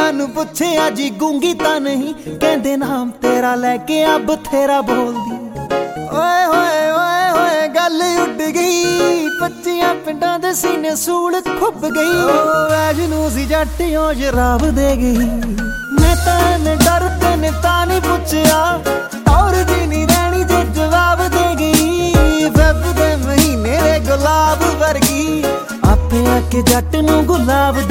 ਸਾਨੂੰ ਪੁੱਛਿਆ ਜੀ ਗੂੰਗੀ ਤਾਂ ਨਹੀਂ, ਕਹਿੰਦੇ ਨਾਮ ਤੇਰਾ ਲੈ ਕੇ ਆ ਬਥੇਰਾ ਬੋਲਦੀ। ਓਏ ਹੋਏ ਓਏ ਹੋਏ ਗੱਲ ਉੱਡ ਗਈ, 25 ਪਿੰਡਾਂ ਦੇ ਸੀਨੇ ਸੂਲ ਖੁੱਭ ਗਈ। ਵੈਜ ਨੂੰ ਸੀ ਜੱਟ ਓ ਸ਼ਰਾਬ ਦੇ ਗਈ। ਮੈਂ ਤਾਂ ਡਰ ਤੈਨੂੰ ਤਾਂ ਨਹੀਂ ਪੁੱਛਿਆ, ਔਰ ਜੀ ਨਹੀਂ ਰਹਿਣੀ ਜੇ ਜਵਾਬ ਦੇ ਗਈ। ਫੈਬ ਦੇ ਮਹੀਨੇ ਦੇ ਗੁਲਾਬ ਵਰਗੀ, ਆਪੇ ਆ ਕੇ ਜੱਟ ਨੂੰ ਗੁਲਾਬ